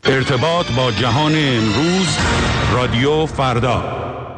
ارتباط با جهان امروز، رادیو فردا.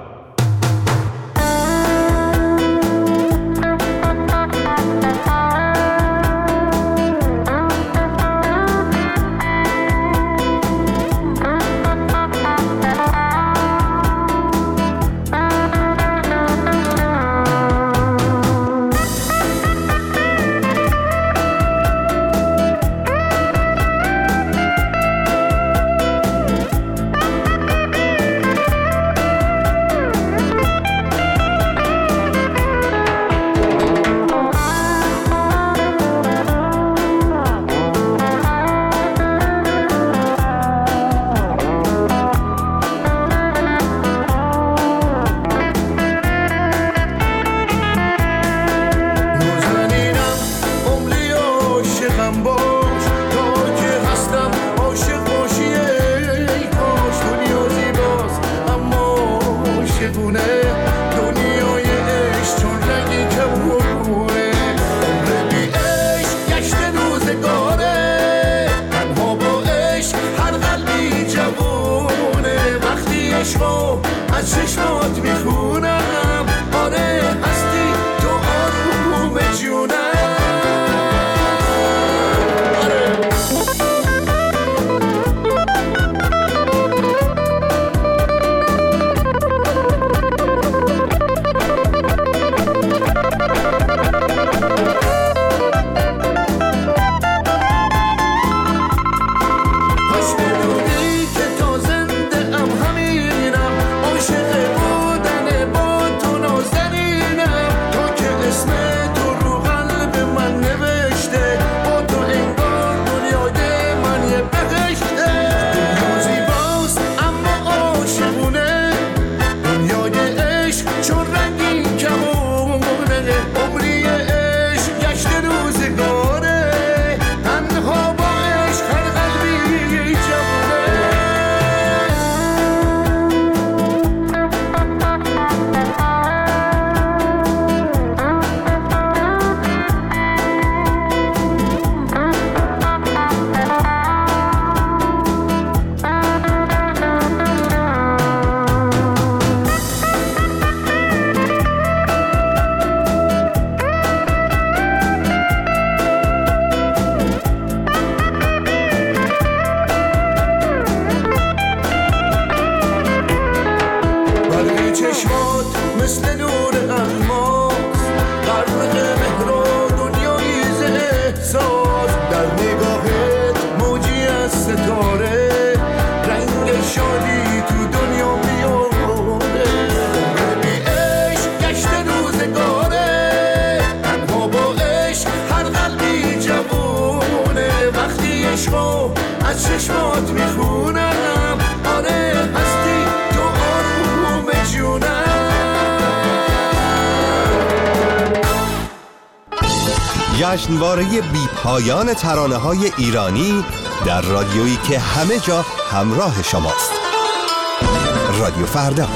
جشنواره بی پایان ترانه‌های ایرانی در رادیویی که همه جا همراه شماست. رادیو فردا.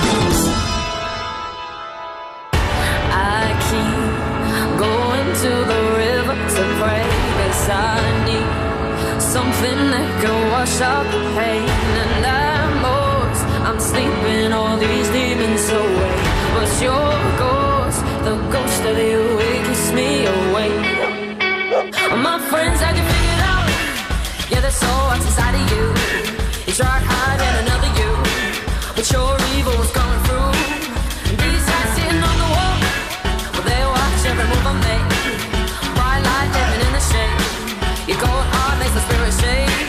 The ghost of you, it keeps me awake. My friends had you figured out. Yeah, they saw what's inside of you. You tried hiding another you, but your evil was coming through. And these guys sitting on the wall, well, they watch every move I make. Bright light living in the shade. Your cold heart makes the spirit shake.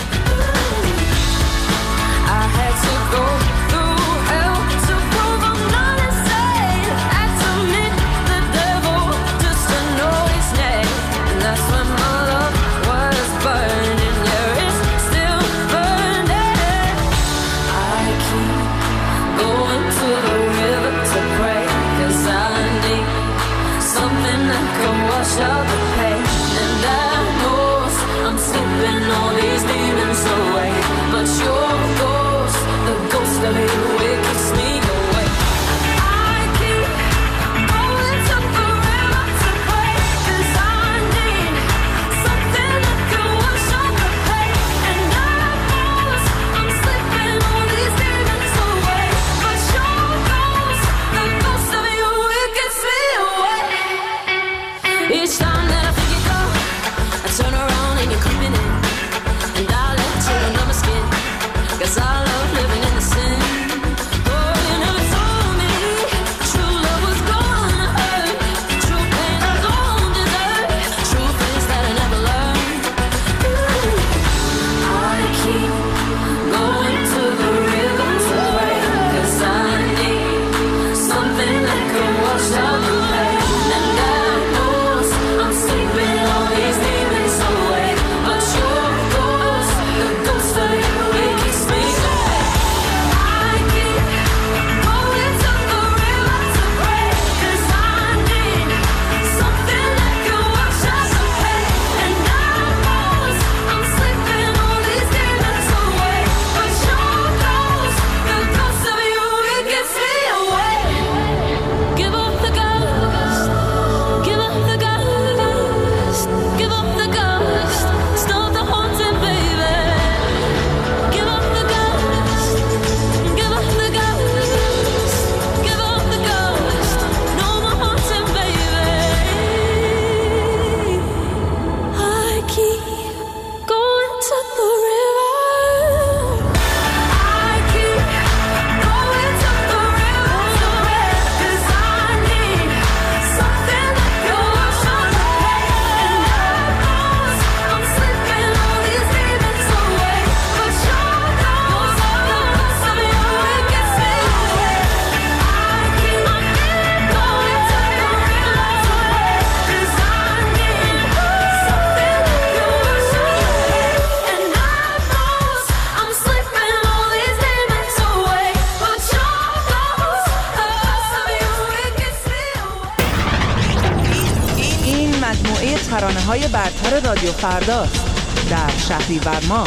I had to go through hell to prove I'm not insane. Had to meet the devil just to know his name. And that's when my love was burning. Yeah, it's still burning. I keep going ترانه‌های برتر رادیو فرداست در شهریور ماه.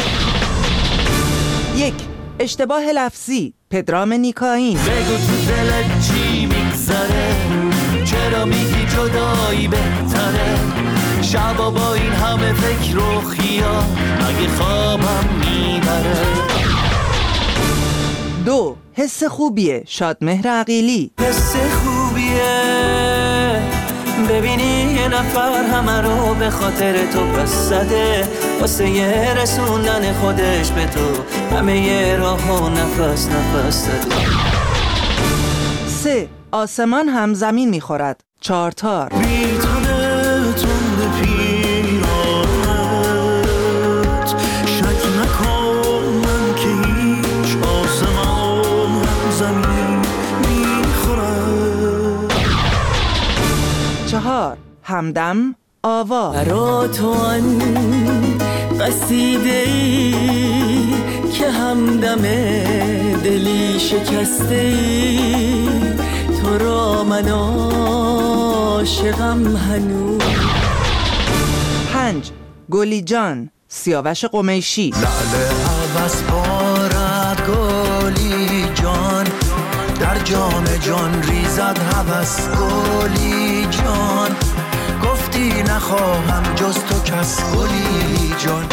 1. اشتباه لفظی، پدرام نیکاین. بگو تو دلت چی میگذره، چرا میگی جدایی بهتره، شبا با این همه فکر و خیال مگه خوابم میبره. 2. حس خوبیه، شادمهر عقیلی. حس خوبیه ببینی یه نفر همه رو به خاطر تو پس زده، واسه یه رسوندن خودش به تو همه یه راه و نفس نفس زده. 3. آسمان هم زمین میخورد، چارتار. بی تنه تند پیرانت شک نکن من که هیچ، آسمان هم زمین میخورد. 4. همدم، آوا. برا تو آن قصیده‌ای که همدم دلی شکسته‌ای، تو را من عاشقم هنوز. 5. گلی جان، سیاوش قمیشی. لعل عوض بارد گلی جان، در جام جان ریزد هوس گلی جان، گفتی نخواهم جز تو کس گلی جان.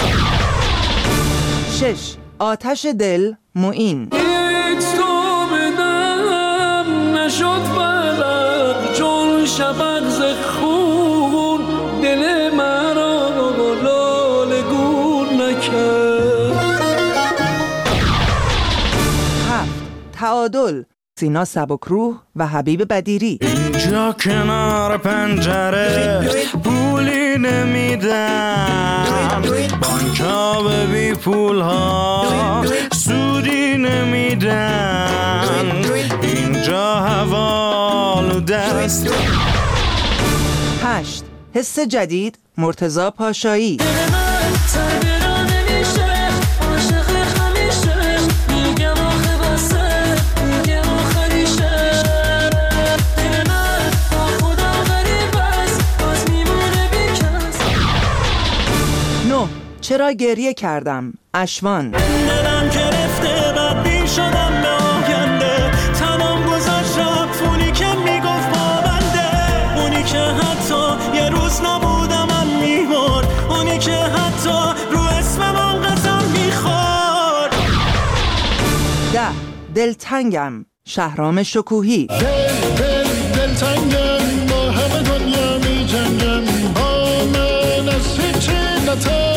6. آتش دل، معین. هیچ تو بدم نشد بلد، چون شفق ز خون دل مرا لاله گون نکرد. 7. تعادل، سینا سبکروح و حبیب بدیری. اینجا کنار پنجره پولی نمیدن، بانکا به بی پول ها سودی نمیدن، اینجا حوالو دست. 8. حس جدید، مرتضی پاشایی. چرا گریه کردم، اشوان. دلم گرفته بدبین شدم به آینده، تمام گذاشتم اونی که میگفت با بنده، اونی که حتی یه روز نبودم من میبرد، اونی که حتی رو اسم من قسم میخورد. 10. دلتنگم، شهرام شکوهی. دلتنگم با همه دنیا می جنگم، با من از هیچی نترس،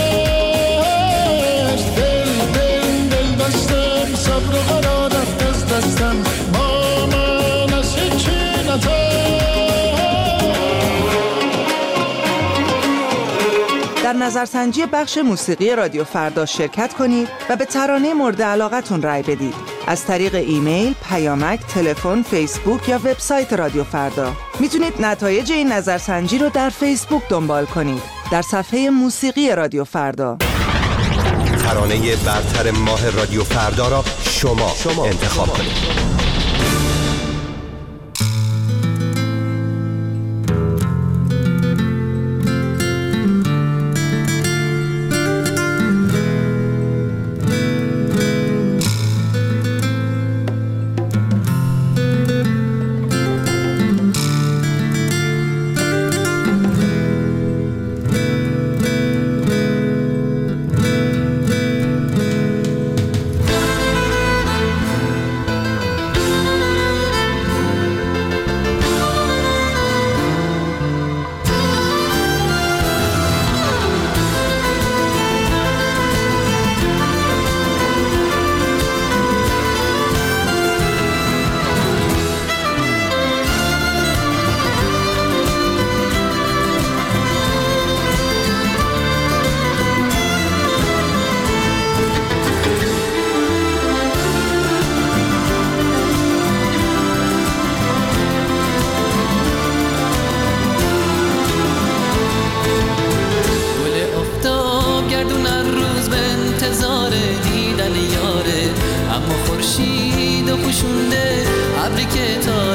دل بستم صبر و قرار رفت از دستم، با من از هیچی نترس. در نظرسنجی بخش موسیقی رادیو فردا شرکت کنید و به ترانه مورد علاقتون رای بدید. از طریق ایمیل، پیامک، تلفن، فیسبوک یا وبسایت رادیو فردا. میتونید نتایج این نظرسنجی رو در فیسبوک دنبال کنید، در صفحه موسیقی رادیو فردا. ترانه برتر ماه رادیو فردا را شما انتخاب کنید.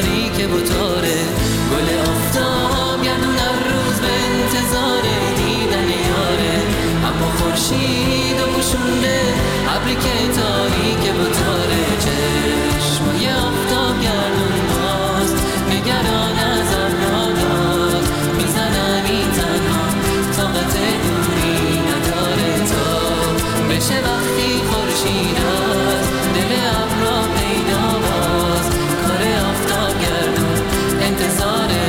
گل آفتاب گردون هر روز به انتظار دیدن پوشونده ابری که تاریک با تاره چشمای آفتاب گردون باز نگران از ابراداد میزنم این تنها طاقت دوری نداره تا بشه وقتی خورشید از دل ابرا پیدا باز کار آفتاب گردون انتظاره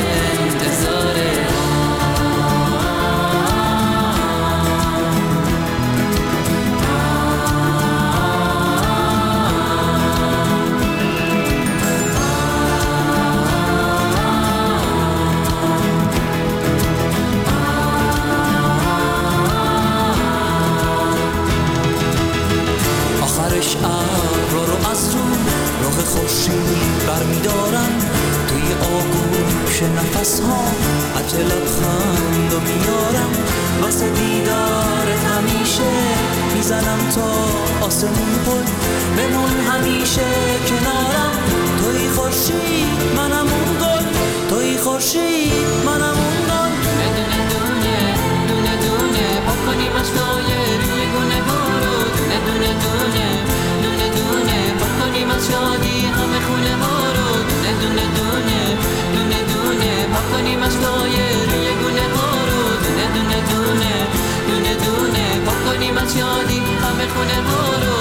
آخرش ابرا رو از راه خورشید برمیدارم توی آغوش نفس ها عطر لبخند رو میارم واسه دیدارت همیشه میزنم تا آسمون پل بمون همیشه کنارم توی خورشید منم اون گل توی خورشید منم اون گل دونه دونه دونه دونه پاک کنیم اشکای روی گونه ها رو دونه دونه دونه دونه دونه پاک کنیم از شادی همه خونه ها رو دونه دونه دونه دونه دونه پاک کنیم اشکای روی گونه ها رو دونه دونه دونه دونه دونه پاک کنیم از شادی همه خونه ها رو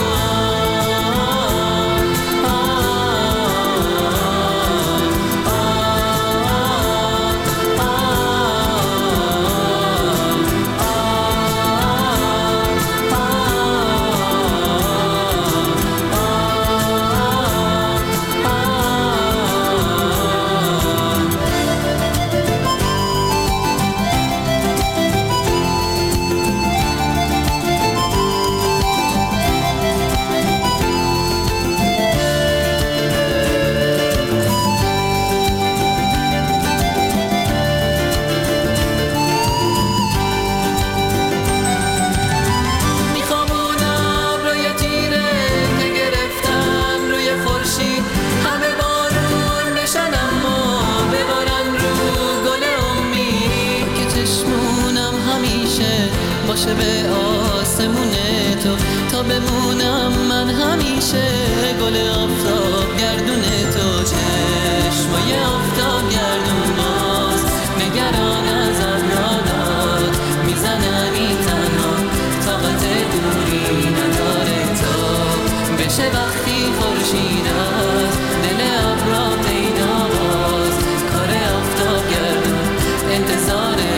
باشه به آسمون تو تا بمونم من همیشه گل آفتاب گردون تو چشمای آفتاب گردون باز نگران از ابراداد میزنم این تنها طاقت دوری نداره تا بشه وقتی خورشید از دل ابرا پیدا باز کار آفتاب گردون انتظاره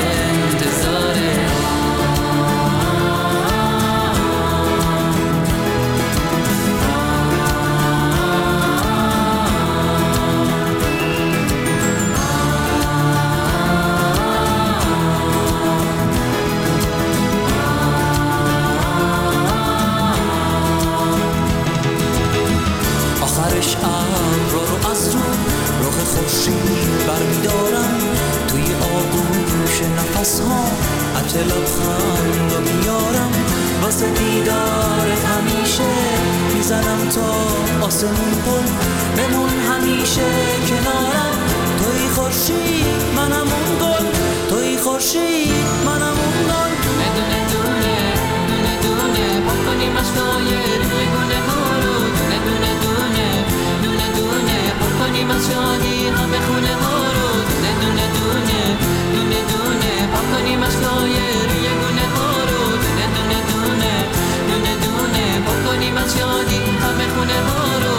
آخرش ابرا رو از راه خورشید برمیدارم توی آغوش نفس ها عطر لبخند رو میارم واسه دیدارت همیشه میزنم تا آسمون پل بمون همیشه کنارم توی خورشید منم اون گل توی خورشید منم اون گل دونه دونه دونه دونه پاک کنیم اشکای روی گونه ها رو دونه دونه دونه دونه دونه پاک کنیم از شادی همه خونه ها رو دونه دونه دونه دونه دونه پاک کنیم اشکای روی گونه ها رو دونه دونه دونه دونه دونه پاک کنیم از شادی همه خونه ها رو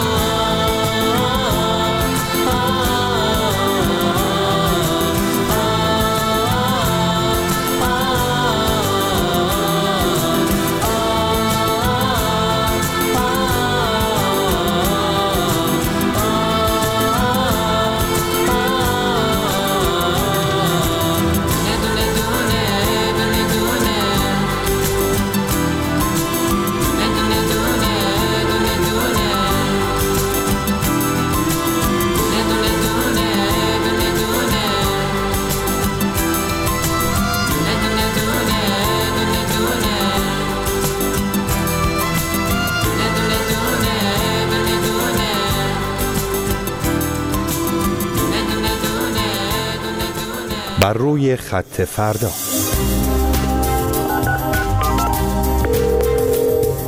بر روی خط فردا.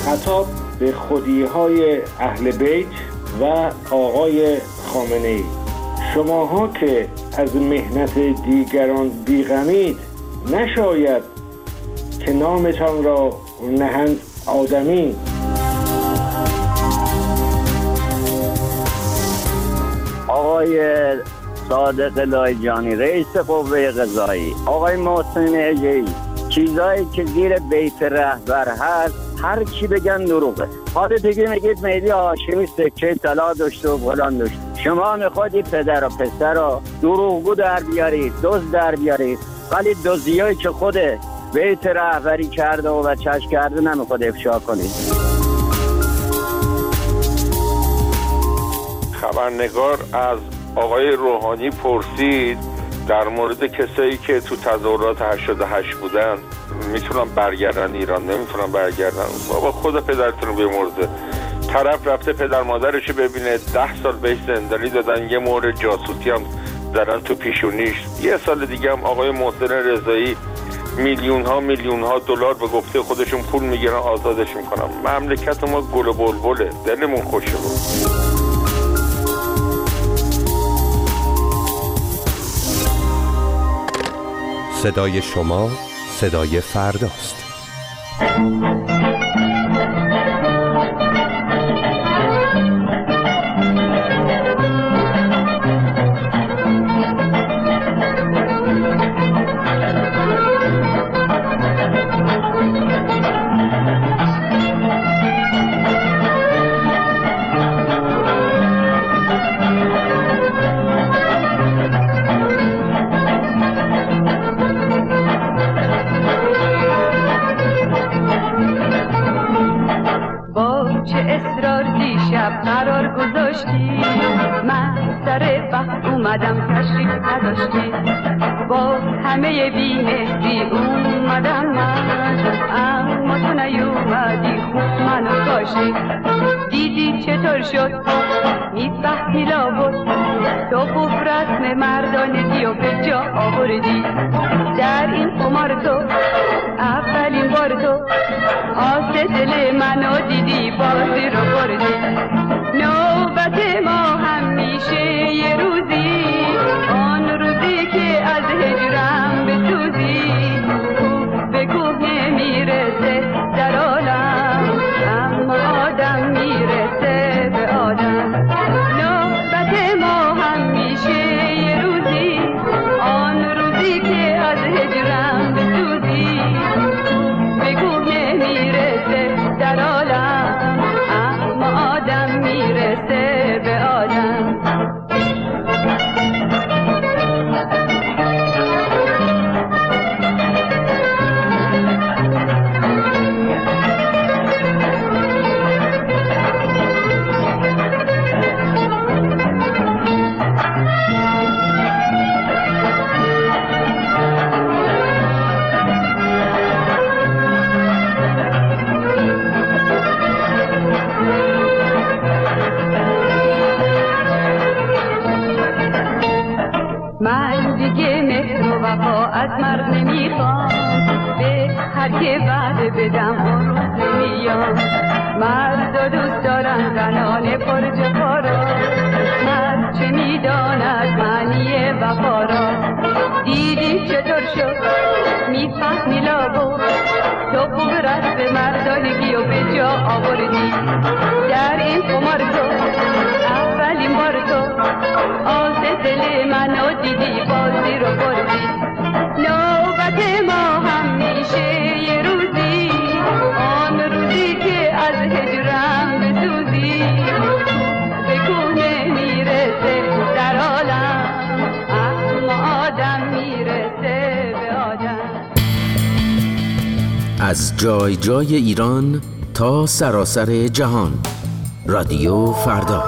خطاب به خودی‌های اهل بیت و آقای خامنه‌ای: شماها که از مهنت دیگران بیغمید، نشاید که نامتان را نهند آدمی. آقای صادق لایجانی رئیس قوه قضایی، آقای محسن اژه‌ای، چیزایی که زیر بیت رهبر هست هر چی بگن دروغه. حالا دیگه میگید مهدی هاشمی سکه طلا داشته و فلان داشته. شما میخوادی پدر و پسر رو دروغگو در بیارید، دزد در بیارید، ولی دزدیایی که خود بیت رهبری کرده و چشم کرده نمیخواد افشا کنید. خبرنگار از آقای روحانی پرسید در مورد کسایی که تو تظاهرات 88 بودن میتونن برگردن ایران، نمیتونن برگردن. بابا خود پدرتون رو بیامرزه. طرف رفته پدر مادرش ببینه، 10 سال بهش زندانی دادن، یه مورد جاسوسی هم زدن تو پیشونیش. یه سال دیگه هم آقای محسن رضایی میلیون ها دلار به گفته خودشون پول میگیرن آزادش میکنن. مملکت ما گل و بلبله، دلمون خوشه بود. صدای شما صدای فرداست. قرار گذاشتی من سر وقت اومدم تشریف نداشتی با همه بیمهری اومدم من اما تو نیومدی خوب منو کاشتی دیدی چطور شد میفهمی لابد تو خوب رسم مردانگی و به جا آوردی در این قمار تو اولین بار تو آس دل منو دیدی بازی رو بردی نوبت ما همیشه یه روزی آن روزی که از هجرم بسوزی کوه به کوه میرسه در عالم اما آدم میرسه به آدم نوبت ما همیشه یه روزی آن روزی که از هجرم بسوزی کوه به کوه میرسه در عالم اما آدم میرسه به آدم من دیگه مهر و وفا از مرد نمیخوام به هر که وعده بدم اون روز نمیام مرد دوست دارن زنان پرجفا را مرد چه میداند معنی وفا را دیدی چطور شد میفهمی لابد تو خوب رسم مردانگی و به جا آوردی در این قمار تو اولین بار تو آز دل منو دیدی بازی رو بردی نوبت ما همیشه یه روزی آن روزی که از هجرم بسوزی به کوه میرسه در عالم اما آدم میرسه به آدم از جای جای ایران تا سراسر جهان رادیو فردا.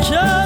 کرد